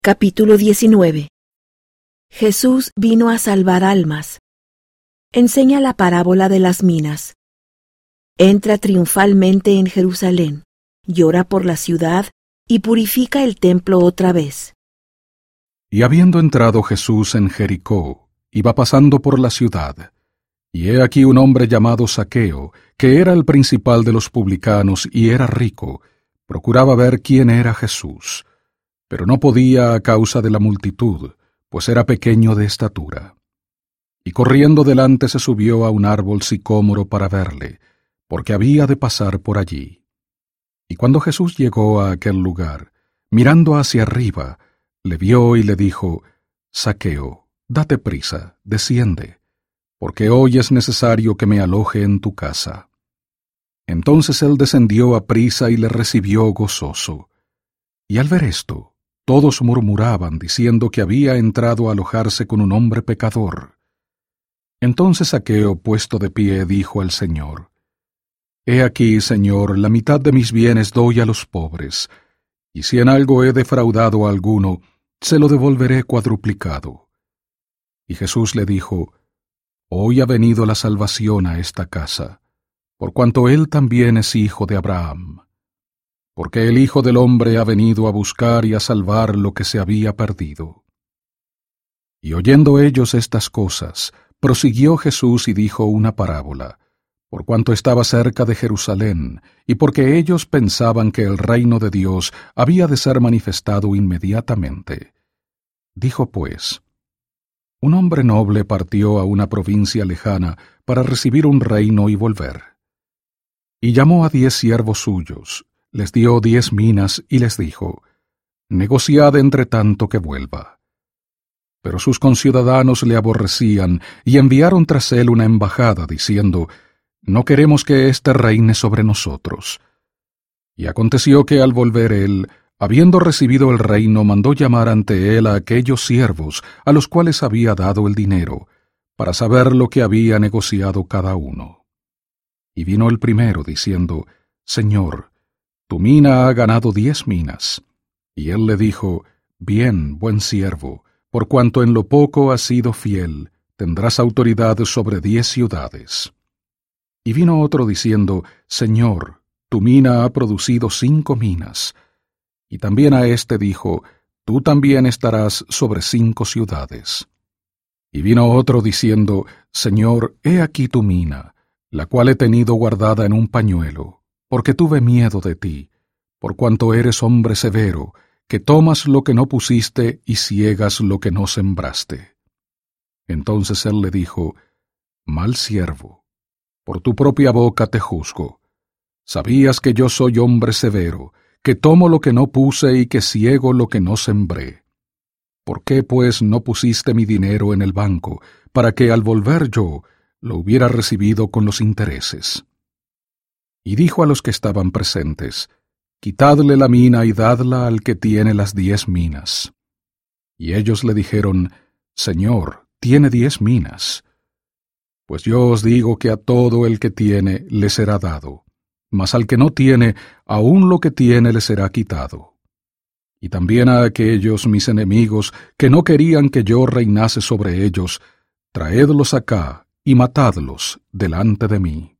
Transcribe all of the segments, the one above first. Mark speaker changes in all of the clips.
Speaker 1: Capítulo 19. Jesús vino a salvar almas. Enseña la parábola de las minas. Entra triunfalmente en Jerusalén, llora por la ciudad y purifica el templo otra vez.
Speaker 2: Y habiendo entrado Jesús en Jericó, iba pasando por la ciudad. Y he aquí un hombre llamado Zaqueo, que era el principal de los publicanos y era rico, procuraba ver quién era Jesús, pero no podía a causa de la multitud, pues era pequeño de estatura. Y corriendo delante se subió a un árbol sicómoro para verle, porque había de pasar por allí. Y cuando Jesús llegó a aquel lugar, mirando hacia arriba, le vio y le dijo: Zaqueo, date prisa, desciende, porque hoy es necesario que me aloje en tu casa. Entonces él descendió a prisa y le recibió gozoso. Y al ver esto, todos murmuraban, diciendo que había entrado a alojarse con un hombre pecador. Entonces Zaqueo, puesto de pie, dijo al Señor: He aquí, Señor, la mitad de mis bienes doy a los pobres, y si en algo he defraudado a alguno, se lo devolveré cuadruplicado. Y Jesús le dijo: Hoy ha venido la salvación a esta casa, por cuanto él también es hijo de Abraham. Porque el Hijo del Hombre ha venido a buscar y a salvar lo que se había perdido. Y oyendo ellos estas cosas, prosiguió Jesús y dijo una parábola, por cuanto estaba cerca de Jerusalén, y porque ellos pensaban que el reino de Dios había de ser manifestado inmediatamente. Dijo pues: Un hombre noble partió a una provincia lejana para recibir un reino y volver. Y llamó a 10 siervos suyos, les dio 10 minas y les dijo: Negociad entre tanto que vuelva. Pero sus conciudadanos le aborrecían y enviaron tras él una embajada diciendo: No queremos que éste reine sobre nosotros. Y aconteció que al volver él, habiendo recibido el reino, mandó llamar ante él a aquellos siervos a los cuales había dado el dinero, para saber lo que había negociado cada uno. Y vino el primero diciendo: Señor, tu mina ha ganado 10 minas. Y él le dijo: Bien, buen siervo, por cuanto en lo poco has sido fiel, tendrás autoridad sobre 10 ciudades. Y vino otro diciendo: Señor, tu mina ha producido 5 minas. Y también a éste dijo: Tú también estarás sobre 5 ciudades. Y vino otro diciendo: Señor, he aquí tu mina, la cual he tenido guardada en un pañuelo, porque tuve miedo de ti, por cuanto eres hombre severo, que tomas lo que no pusiste y ciegas lo que no sembraste. Entonces él le dijo: Mal siervo, por tu propia boca te juzgo. Sabías que yo soy hombre severo, que tomo lo que no puse y que ciego lo que no sembré. ¿Por qué, pues, no pusiste mi dinero en el banco, para que al volver yo lo hubiera recibido con los intereses? Y dijo a los que estaban presentes: Quitadle la mina y dadla al que tiene las 10 minas. Y ellos le dijeron: Señor, tiene 10 minas. Pues yo os digo que a todo el que tiene le será dado, mas al que no tiene, aun lo que tiene le será quitado. Y también a aquellos mis enemigos que no querían que yo reinase sobre ellos, traedlos acá y matadlos delante de mí.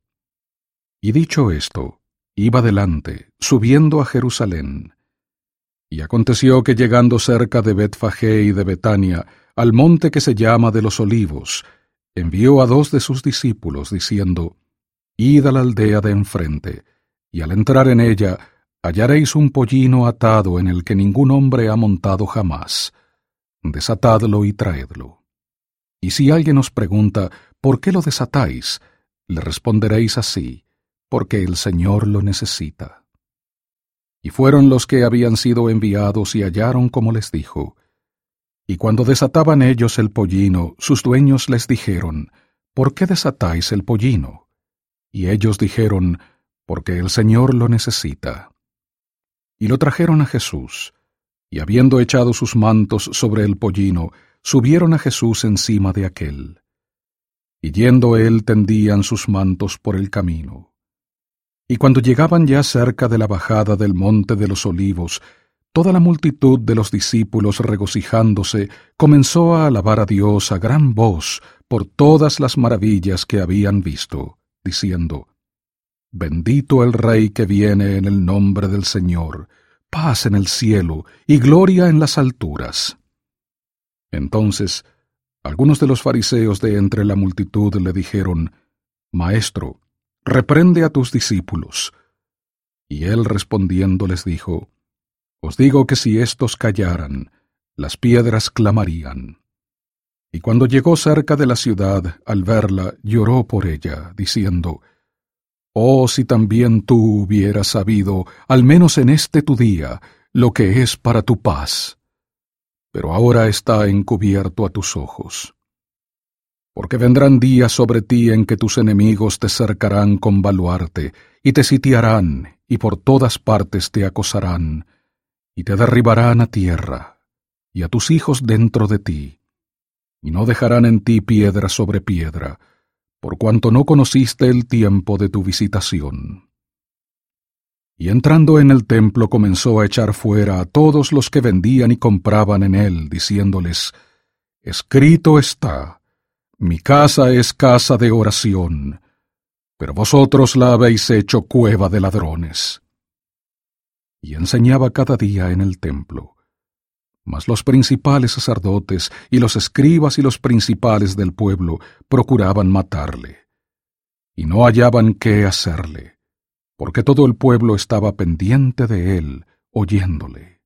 Speaker 2: Y dicho esto, iba delante, subiendo a Jerusalén. Y aconteció que llegando cerca de Betfagé y de Betania, al monte que se llama de los Olivos, envió a 2 de sus discípulos, diciendo: Id a la aldea de enfrente, y al entrar en ella hallaréis un pollino atado en el que ningún hombre ha montado jamás. Desatadlo y traedlo. Y si alguien os pregunta: ¿por qué lo desatáis?, le responderéis así: porque el Señor lo necesita. Y fueron los que habían sido enviados y hallaron como les dijo. Y cuando desataban ellos el pollino, sus dueños les dijeron: ¿por qué desatáis el pollino? Y ellos dijeron: porque el Señor lo necesita. Y lo trajeron a Jesús, y habiendo echado sus mantos sobre el pollino, subieron a Jesús encima de aquél. Y yendo él tendían sus mantos por el camino. Y cuando llegaban ya cerca de la bajada del monte de los Olivos, toda la multitud de los discípulos regocijándose comenzó a alabar a Dios a gran voz por todas las maravillas que habían visto, diciendo: Bendito el Rey que viene en el nombre del Señor, paz en el cielo y gloria en las alturas. Entonces, algunos de los fariseos de entre la multitud le dijeron: Maestro, reprende a tus discípulos. Y él respondiendo les dijo: Os digo que si éstos callaran, las piedras clamarían. Y cuando llegó cerca de la ciudad, al verla, lloró por ella, diciendo: Oh, si también tú hubieras sabido, al menos en este tu día, lo que es para tu paz. Pero ahora está encubierto a tus ojos. Porque vendrán días sobre ti en que tus enemigos te cercarán con baluarte, y te sitiarán, y por todas partes te acosarán, y te derribarán a tierra, y a tus hijos dentro de ti, y no dejarán en ti piedra sobre piedra, por cuanto no conociste el tiempo de tu visitación. Y entrando en el templo comenzó a echar fuera a todos los que vendían y compraban en él, diciéndoles: Escrito está: Mi casa es casa de oración, pero vosotros la habéis hecho cueva de ladrones. Y enseñaba cada día en el templo. Mas los principales sacerdotes y los escribas y los principales del pueblo procuraban matarle, y no hallaban qué hacerle, porque todo el pueblo estaba pendiente de él, oyéndole.